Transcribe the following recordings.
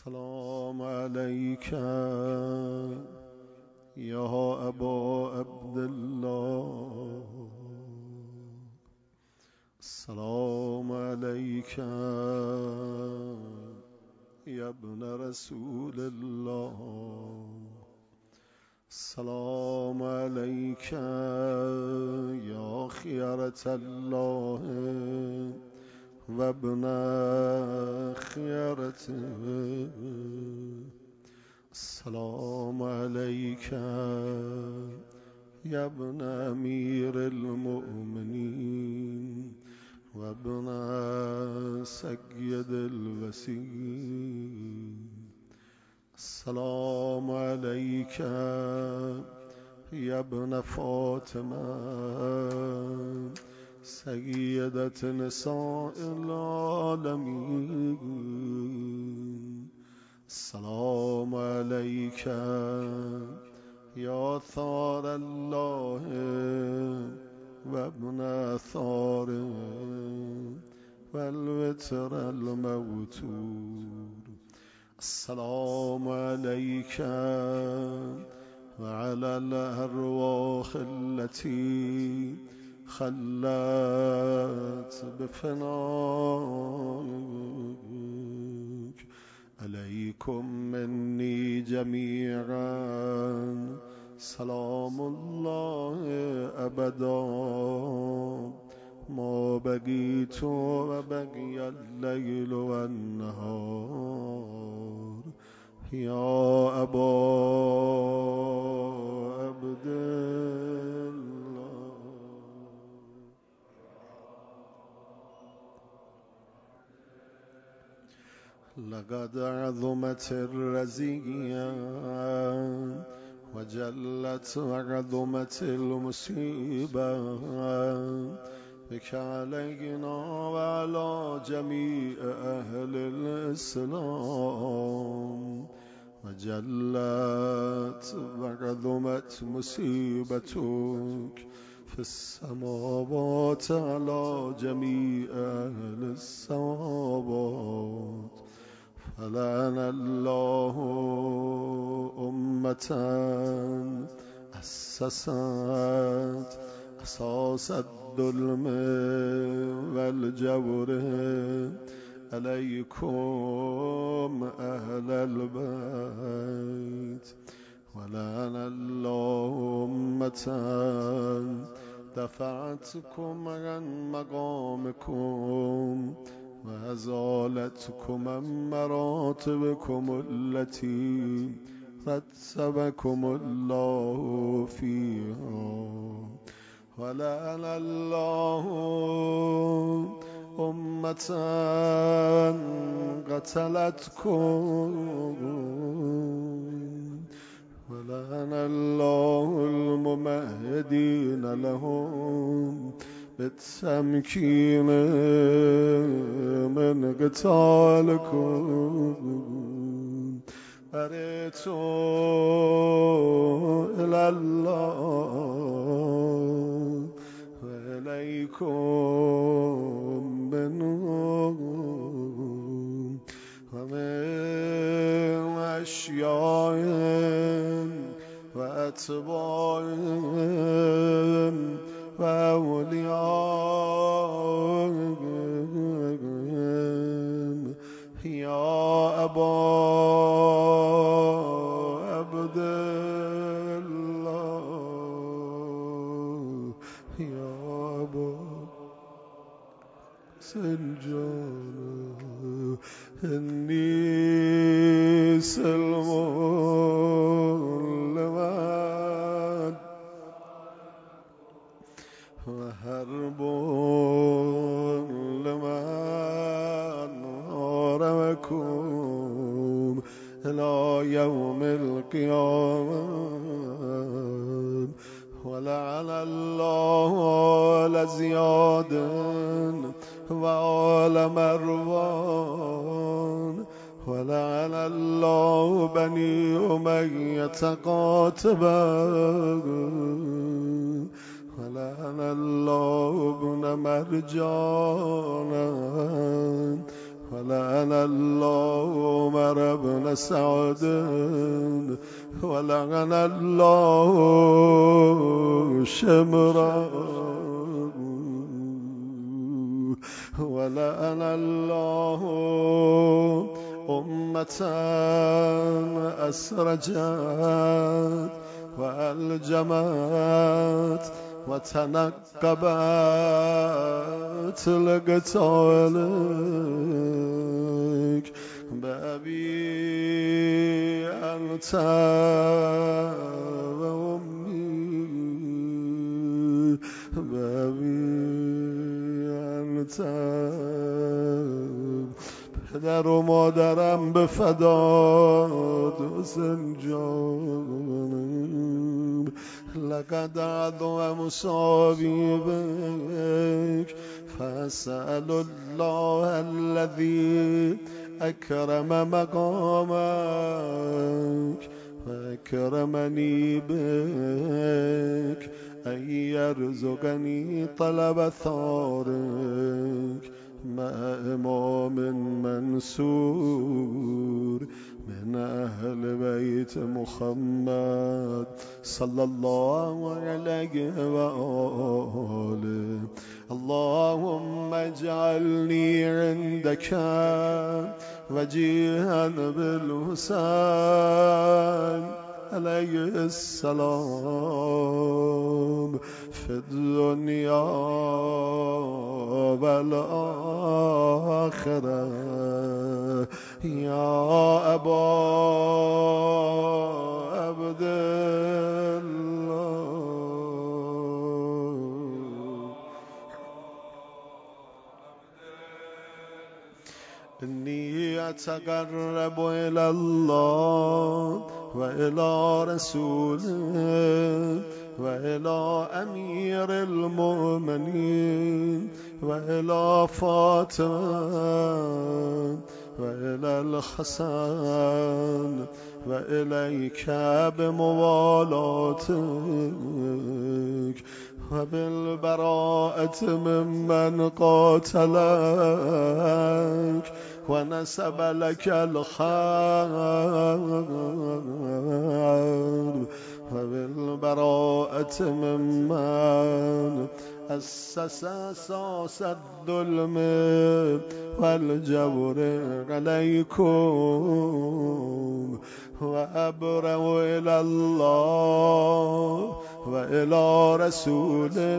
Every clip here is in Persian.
السلام عليك يا أبا عبد الله. السلام عليك يا ابن رسول الله. السلام عليك يا خيرة الله وابن خيرته. السلام عليك يا ابن أمير المؤمنين وابن سيد الوسيم. السلام عليك يا ابن فاطمة سيدة نساء العالمين. السلام عليك يا ثار الله وابن ثاره والوتر الموتور. السلام عليك وعلى الأرواح التي خلت بفنائك. عليكم مني جميعا سلام الله أبدا ما بقيت وبقي الليل والنهار. يا أبا عبد الله. لقد عظمت الرزية وجلت وعظمت المصيبة بك علينا وعلى جميع أهل الإسلام. وجلت وعظمت مصيبتك في السماوات على جميع أهل السماوات. فلعن الله أمة أسست أساس الظلم والجور عليكم أهل البيت. ولعن الله أمة دفعتكم عن مقامكم وأزالتكم عن مراتبكم التي رتبكم الله فيها. ولعن الله أمة قتلتكم. ولعن الله الممهدين لهم بالتمكين من قتالكم. أريتوا إلى الله وإليكم منهم ومن أشياء وأتباع وأولياء. يا أبا عبد الله. يا أبا سنجان إني سلم لمن وحرب لمن هارمكم إلى يوم القيامة. ولعن الله آل زياد وآل مروان. ولعن الله بني أمية قاتبا. ولعن الله ابن مرجان ولعن الله عمر بن سعد ولعن الله شمرا ولعن الله أمة أسرجت وألجمت وتنقبت لقتالك بأبي أنت وأمي بأبي أنت پدر و مادرم به فدات حسین جانم لقد عدو مصابیبک فاسأل الله الذي اکرم مقامک واکرمنی بک ان یرزقنی طلب ثارک مع امام منصور من اهل بیت محمد صلی الله علیه و آله اللهم اجعلنی عندك وجیها بالحسین علیه السلام فی الدنیا والآخرة یا ابا عبدالله انی اتقرب الی الله و الی رسوله و الی امیر المؤمنین و الی فاطمه و الی الحسن و الیک بموالاتک و بالبراءة ممن قاتلک و نسب لك الحرب و بالبراءة ممن أسس أساس الظلم والجور عليكم وأبرأ إلى الله وإلى رسوله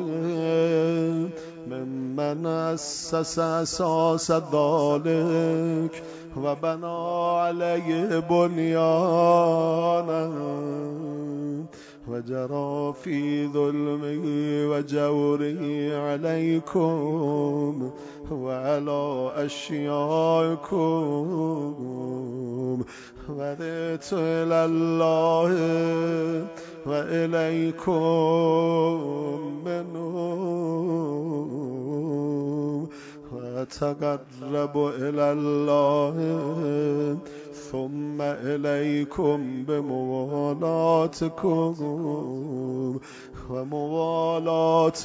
ممن أسس أساس ذلك وبنى عليه بنيانا وجرى في ظلمه وجوره عليكم وعلى أشيائكم ورأيت إلى الله وإليكم منهم وأتقرب إلى الله ثم إليكم بموالاتكم وموالاة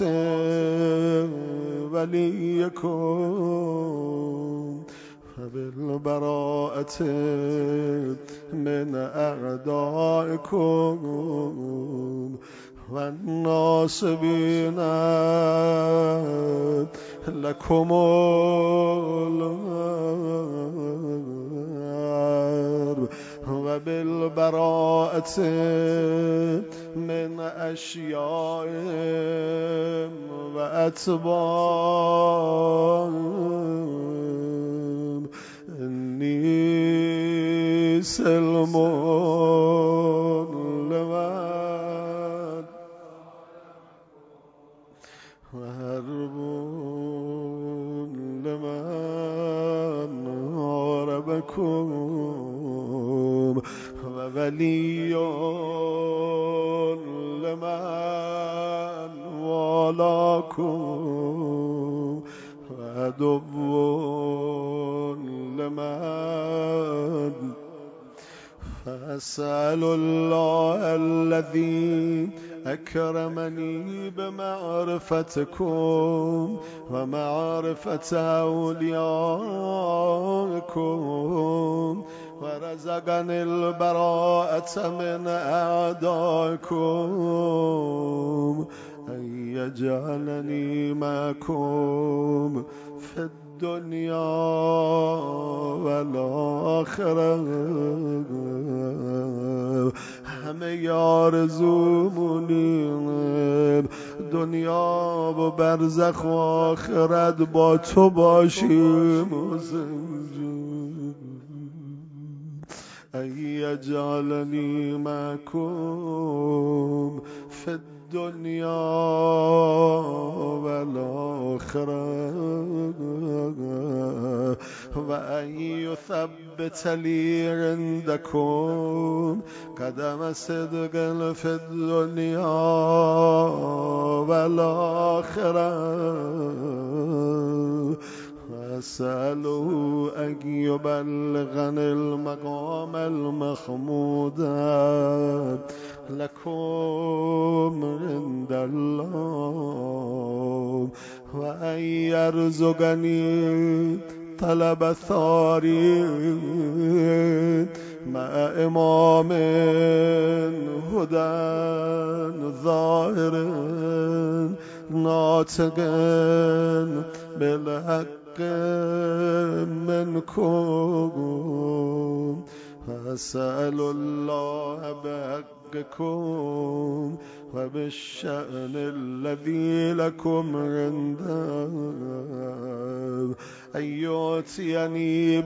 وليكم وبالبراءة من أعدائكم والناصبين لكم الأرض وبالبراءة من أشيائهم وأتباعهم إني سلم لمن وهرب لمن هاربكم وولي لمن والاكم وعدو لمن فأسأل الله الذي أكرمني بمعرفتكم ومعرفة أوليائكم ورزقني البراءة من أعدائكم أن يجعلني معكم في الدنيا والآخرة. همه آرزومونیم دنیا و برزخ و آخرت با تو باشیم. أن يجعلني معكم في الدنيا والآخرة وأن يثبت لي عندكم قدم صدق في الدنيا والآخرة وأسأله أن يبلغني المقام المحمود لكم عند الله وأن يرزقني طلب ثاري مع إمام هدى ظاهر ناطق بالحق منكم فأسأل الله بحقكم وبالشأن الذي لكم عنده أن يؤتيني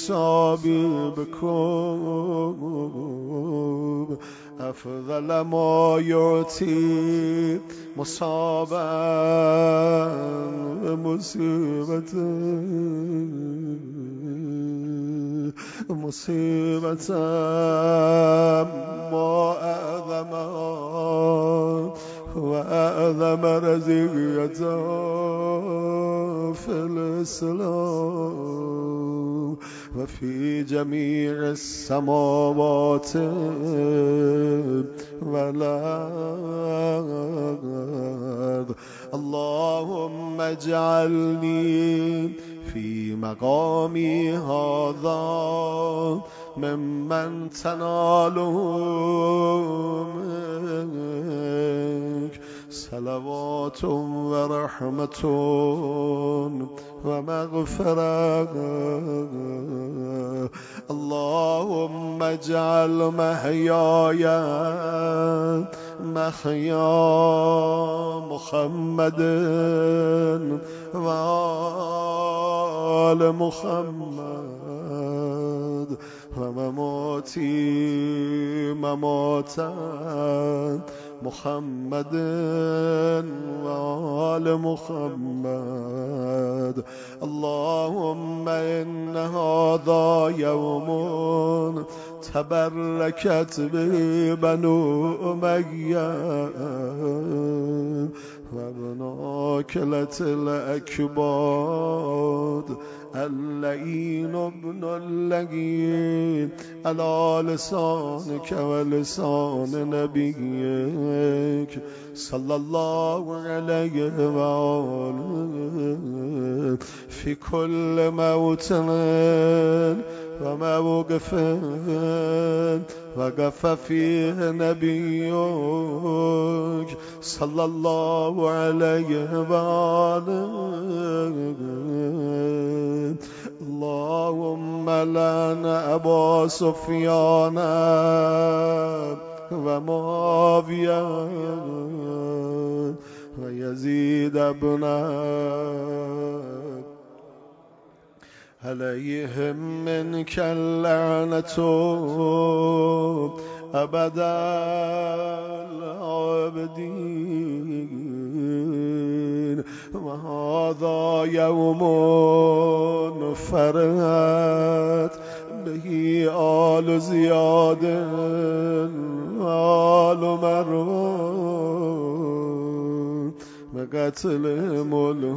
بمصابكم أفضل ما يؤتي مصابا مصيبة ما أعظمها وأعظم رزية في الإسلام وفي جميع السماوات والأرض. اللهم اجعلني في مقامي هذا ممن تناله منك صلوات ورحمة ومغفرة. اللهم اجعل محياي محيا محمد وآل محمد ومماتي مماتا محمد وآل محمد. اللهم إن هذا يوم تبركت به بنو أمية وابن آكلة الأكباد اللئين ابن اللئين على لسانك ولسان نبيك صلى الله عليه وآله في كل موطن وموقف وقف فيه نبيك صلى الله عليه وآله. اللهم لعن أبا سفيان ومعاوية ويزيد بن عليهم منك اللعنة أبدا العابدين. وهذا يوم فرحت به آل زياد وآل مروان بقتلهم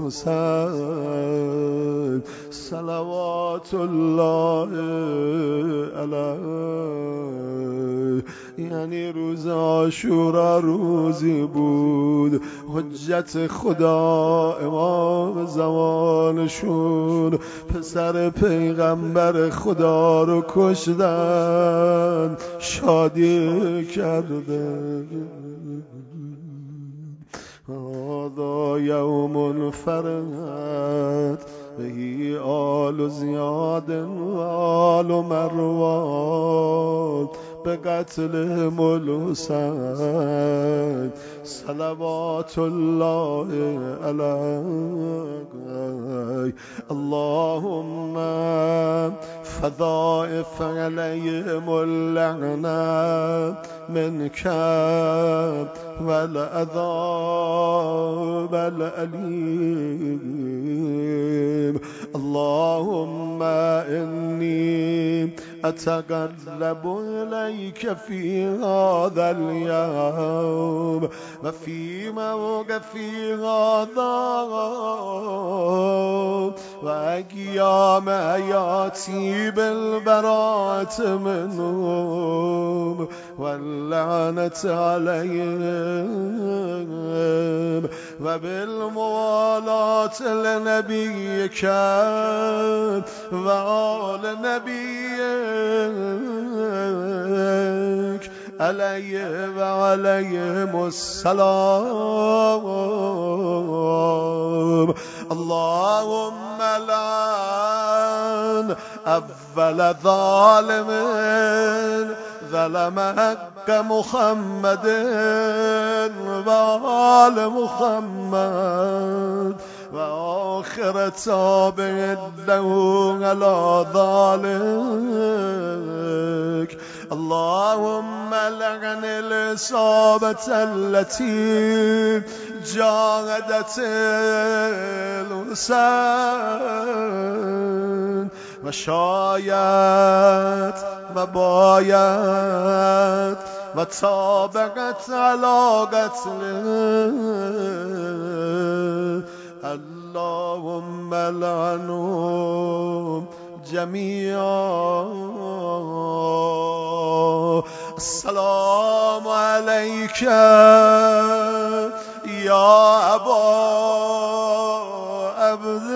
الحسين صلوات الله عليه یعنی روز عاشورا روزی بود حجت خدا امام زمانشون پسر پیغمبر خدا رو کشتن شادی کرده. هذا یوم فرحت بهی آل زیاد و آل مروان به قتل الحسین صلوات الله علیه. اللهم فضائف علیهم اللعنه منك والعذاب الأليم. اللهم إني أتقرب إليك في هذا اليوم وفي موقفي هذا وأيام حياتي بالبراءة منهم واللعنة عليهم وبالموالاة لنبيك وآل نبيك عليه وعليهم السلام. اللهم لعن أول ظالم ظلم حق محمد وآل محمد وآخر تابع له على ذلك. اللهم لعن الإصابة التي جاهدت الحسين وشايت وبايت وتابعت على قتله. اللهم لعنهم جميعا. السلام عليك يا أبا عبد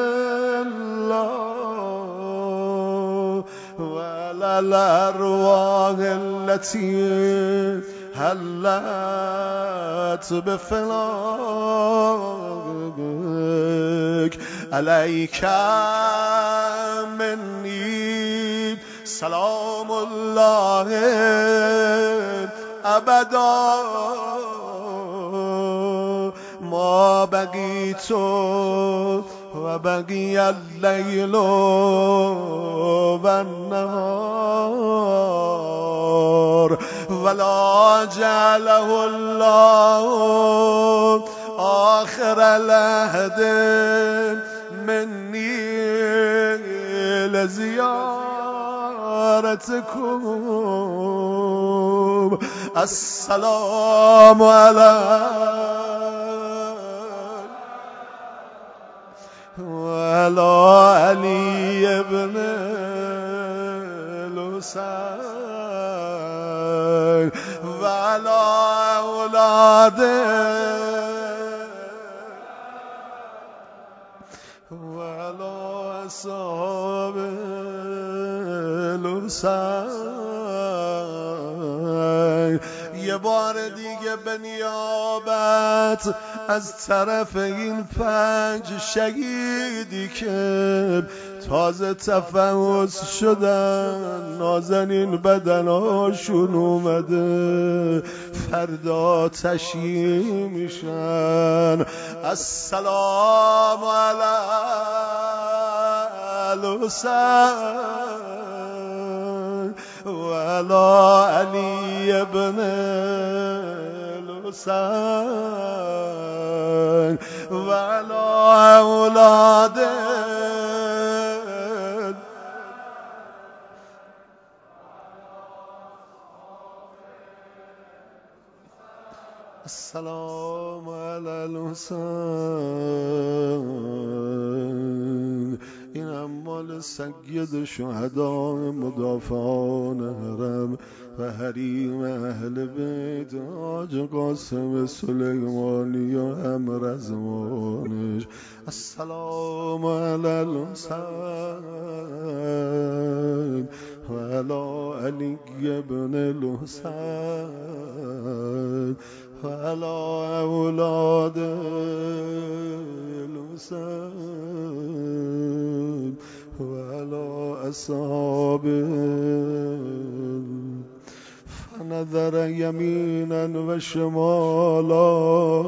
الله وعلى الأرواح التي هلت بفراقك. عليك مني سلام الله أبدا ما بقيت وبقي الليل والنهار ولا جعله الله آخر العهد مني لزيارتكم. السلام عليكم وعلى علي بن الحسين وعلى أولاده وعلى أصحاب الحسین. یه بار دیگه به نیابت از طرف این 5 شهیدی که تازه تفحص شدن نازنین بدناشون اومده فردا تشییع میشن. السلام علی الحسین و علی علی ابن الحسین و علی اولاده. السلام علی الحسین. این مال سید شهدا مدافعان حرم و حریم اهل بیت حاج قاسم سلیمانی و هم رضوانش. السلام علی الحسین و علی علی ابن الحسین و علی اولاد الحسین و علی اصحابه. فنظر یمینا و شمالا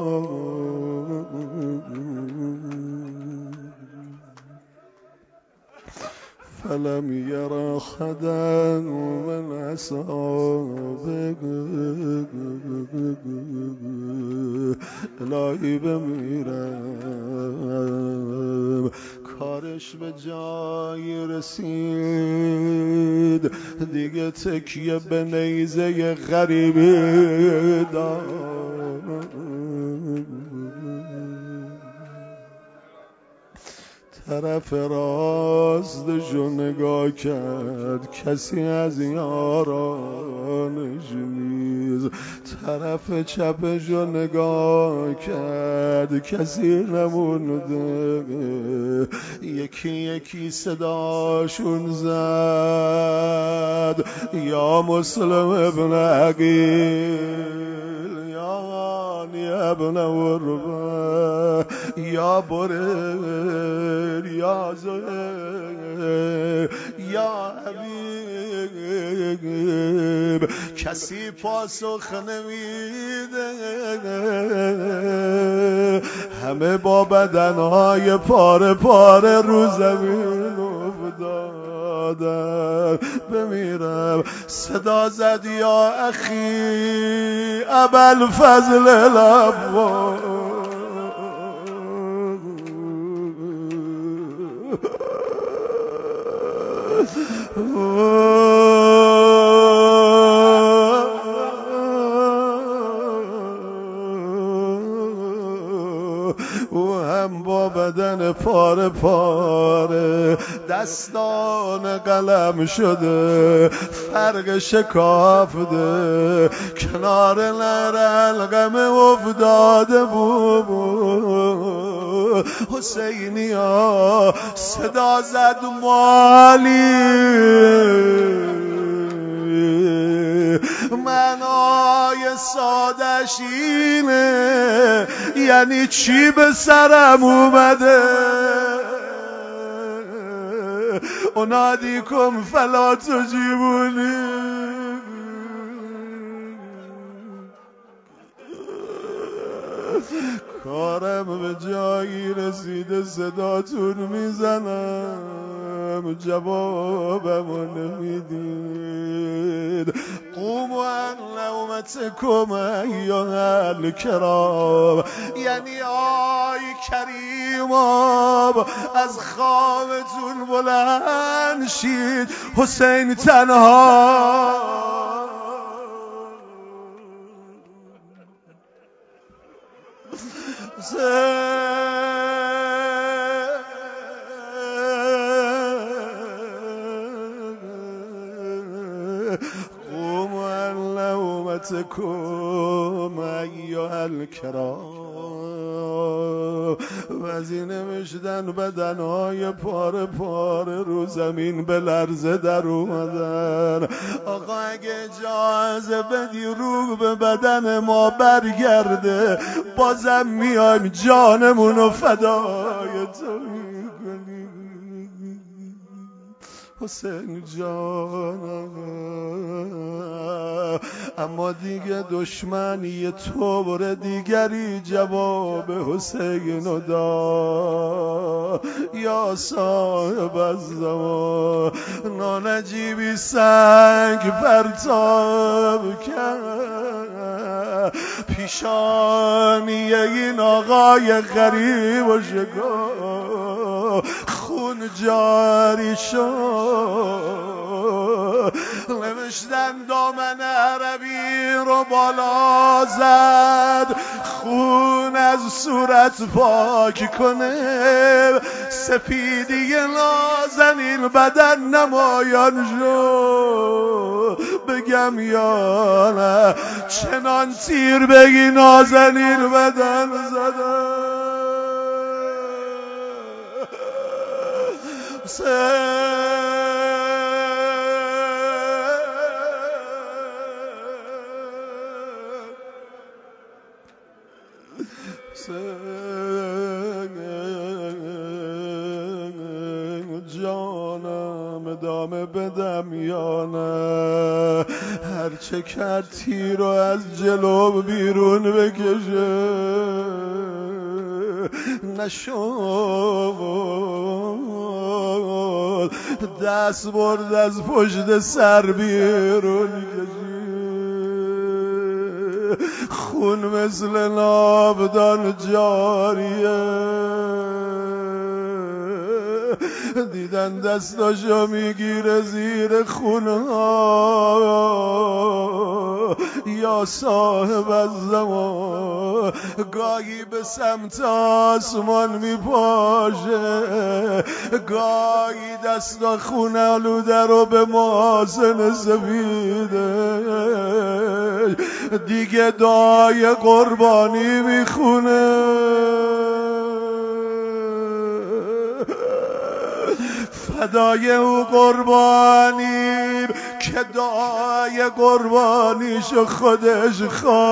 فلم یر احدا من اصحابه. الهی بمیرم کارش به جایی رسید دیگه تکیه به نیزه غریبی داد. طرف راستشو نگاه کرد کسی از یارانش نیست، طرف چپشو نگاه کرد کسی نمونده. یکی یکی صداشون زد یا مسلم ابن عقیل، یا ابن وربه، یا برر، یا زهر، یا حبیب. کسی پاسخ نمیده، همه با بدنهای پاره پاره رو زمین افتادن. بمیرم صدا زد یا اخی ابوالفضل العباس، او هم با بدن پاره پاره، دستان قلم شده، فرق شکافته، کنار لرلقم افتاده بود. حسینی ها صدا زد مالی، معنای سادش اینه یعنی چی به سرم اومده. انادیکم فلا تجیبونی، کارم به جایی رسیده صداتون میزنم جوابمو نمیدید. قوموا عن نومتکم ایها الکرام، یعنی آی کریما از خوابتون بلند شید، حسین تنها قوموا عن نومتکم ایها الکرام. وزی نوشتن بدنهای پاره پاره رو زمین به لرزه در اومدن. آقا اگه اجازه بدی روح به بدن ما برگرده، بازم میایم جانمونو فدای تو میکنیم. حسین جانم، اما دیگه دشمنی طور دیگری جواب حسین دا. یا صاحب الزمان، نانجیبی سنگ پرتاب کرد، پیشانی این آقای غریب و شکار خون جاری شد. نوشتن دامن عربی رو بالا زد، خون از صورت پاک کنه، سفیدی نازنین بدن نمایان شو بگم یا نه چنان تیر بگی نازنین بدن زدن جانم ادامه بدم یا نه هرچه کرد تیر رو از جلو بیرون بکشه نشد دست برد از پشت سر بیرون کشید خون مثل ناودان جاریه دیدن دستاشو میگیره زیر خونها یا صاحب الزمان گاهی به سمت آسمان میپاشه گاهی دستا خون آلوده رو به محاسن سفیده دیگه دعای قربانی میخونه فدای او قربانی که دعای قربانیشو خودش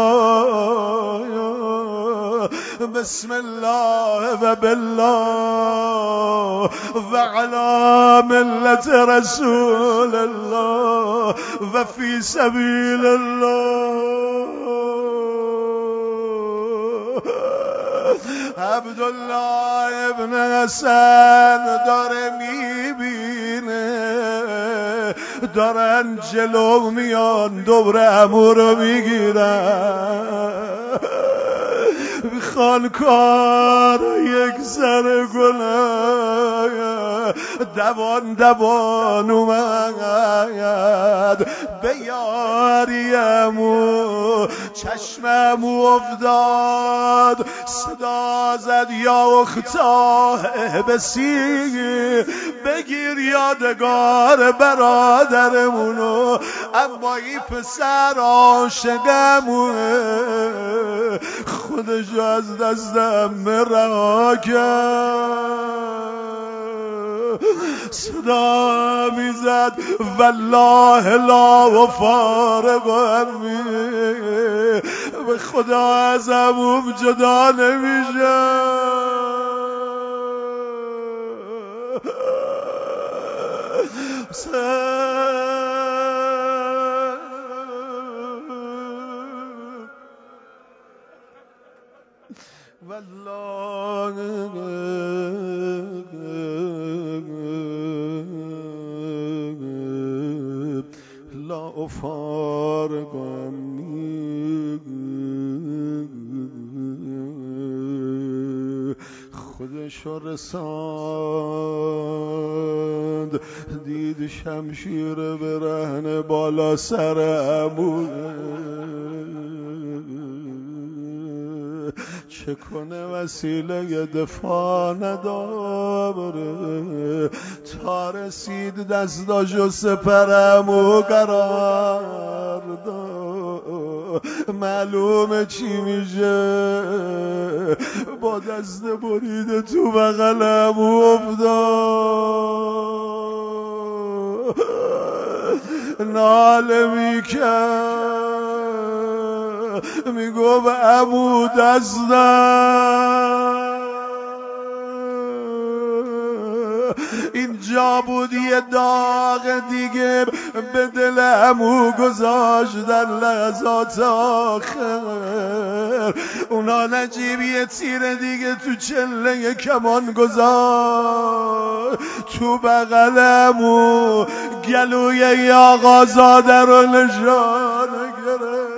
خواه بسم الله و بالله و علی ملت رسول الله و فی سبیل الله عبدالله ابن حسن داره میبینه دارن جلو میان دور عمو رو میگیرن میخوان کار یک سر گناه دوان اومد به یاری عمو چشم عمو افتاد صدا زد یا اختا بسی بگیر یادگار برادرمونو اما این پسر عاشقمونه خودشو از دستم رها کرد صدا میزد والله لا و فارق امی به خدا از عموم جدا نمیشه والله لا افارق خودشو رساند دید شمشیر برهنه بالا سر عمو چه کنه وسیله دفاع نداره تا رسید دستاشو سپرمو قرار داد معلومه چی میشه با دست بریده تو بغلمو افتاد ناله میکرد میگو عمو دستم اینجا بود یه داغ دیگه به دل عمو گذاشتن لحظات آخر اونا نجیب یه تیر دیگه تو چله کمان گذاشت تو بغل عمو گلوی ی آقازاده رو نشانه گرفت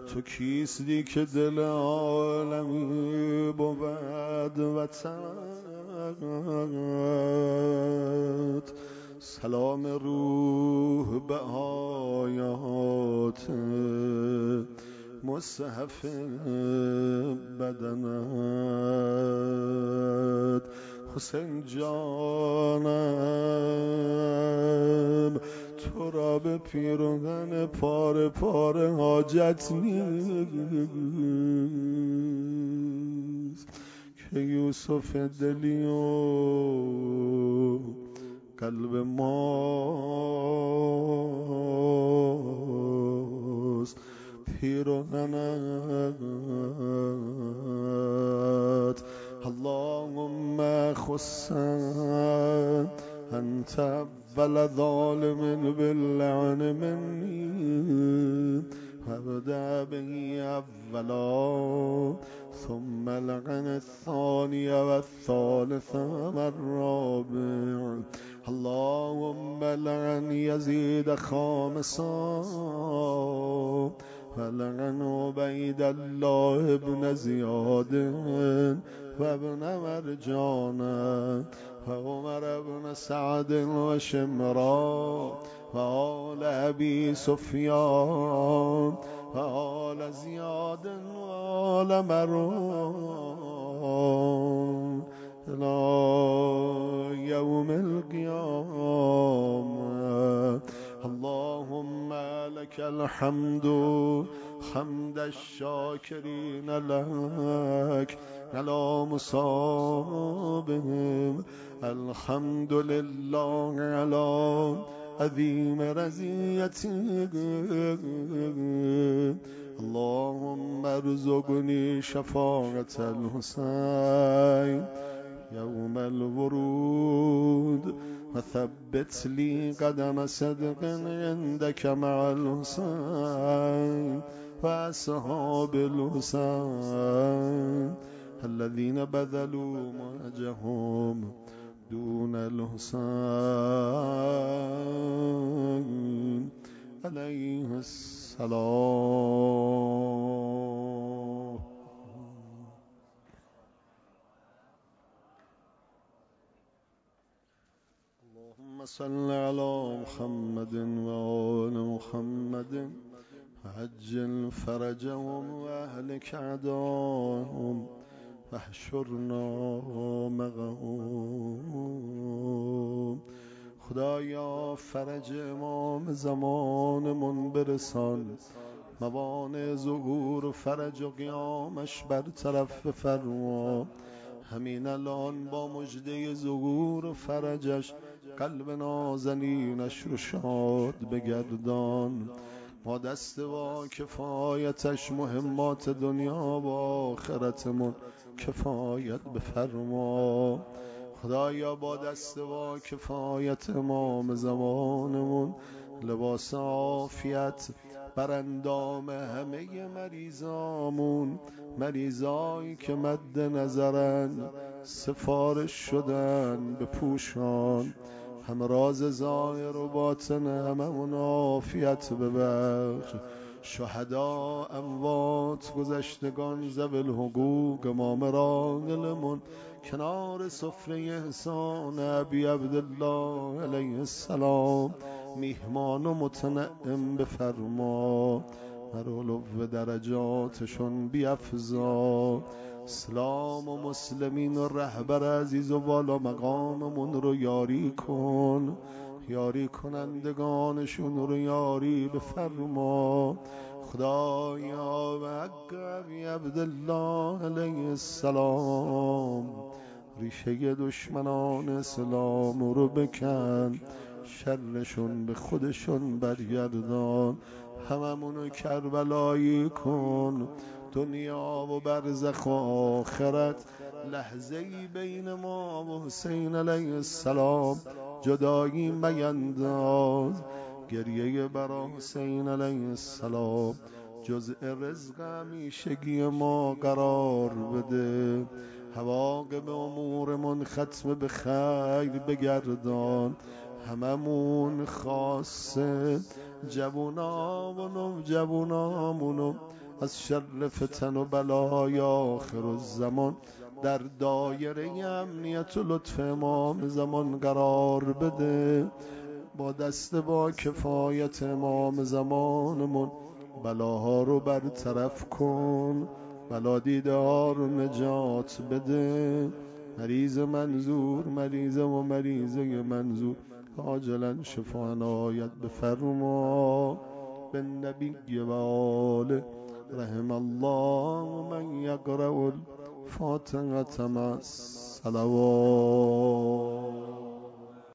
تو کیستی که دل عالمی بود وطنت. سلام روح به آیات مصحف بدنت. حسین جانم تو را به پیراهن پاره پاره حاجت نیست که یوسف دلی و قلب ماست پیراهنت. اللهم خصا انت اول ظالم باللعن مني وابدأ به اولا ثم لعن الثاني والثالث والرابع. اللهم لعن يزيد خامسا ولعن عبيد الله بن زياد وابن مرجان وعمر بن سعد وشمران وآل أبي سفيان وآل زياد وآل مروان إلى يوم القيامة. اللهم لك الحمد حمد الشاكرين لك على مصابهم. الحمد لله على عظيم رزيتك. اللهم ارزقني شفاعة الحسين يوم الورود وثبت لي قدم صدق عندك مع الحسين وأصحاب الحسين الذين بذلوا مهجهم دون الحسين عليه السلام. اللهم صل على محمد وآل محمد وعجل فرجهم وأهلك أعداءهم واحشرنا معهم. خدایا فرج امام زمانمون برسان، موانع ظهور و فرج و قیامش برطرف بفرما. همین الان با مژده ظهور و فرجش قلب نازنینش رو شاد بگردان. ما دست با کفایتش مهمات دنیا و آخرتمون کفایت بفرما. خدایا با دست با کفایت امام زمانمون لباس عافیت بر اندام همه مریضامون، مریضایی که مد نظرن سفارش شدن به پوشان، هم راز ظاهر و باطن هممون عافیت ببخش. شهدا، اموات، گذشتگان، ذوی الحقوق، امام راحلمون کنار سفره احسان ابی عبدالله علیه السلام میهمان و متنعم بفرما. بر علو درجاتشون بیفزا. اسلام و مسلمین و رهبر عزیز و بالا مقاممون رو یاری کن، یاری کنندگانشون رو یاری بفرما. خدایا و حق ابی عبدالله علیه السلام ریشه دشمنان اسلام رو بکن، شرشون به خودشون برگردان. هممونو کربلایی کن. دنیا و برزخ و آخرت لحظه‌ای بین ما و حسین علیه السلام جدایی مینداز. گریه برا حسین علیه السلام جزء رزق همیشگی ما قرار بده. حواقب امورمون ختم به خیر بگردان. هممون خاصه جوونامونو از شر فتن و بلای آخر الزمان در دایره امنیت و لطف امام زمان قرار بده. با دست با کفایت امام زمانمون بلاها رو برطرف کن، بلا دیده ها رو نجات بده. مریض منظور، مریض و مریضه منظور عاجلا شفا عنایت بفرما. به نبی و آله رحم الله من یقرأ الفاتحة مع الصلوات.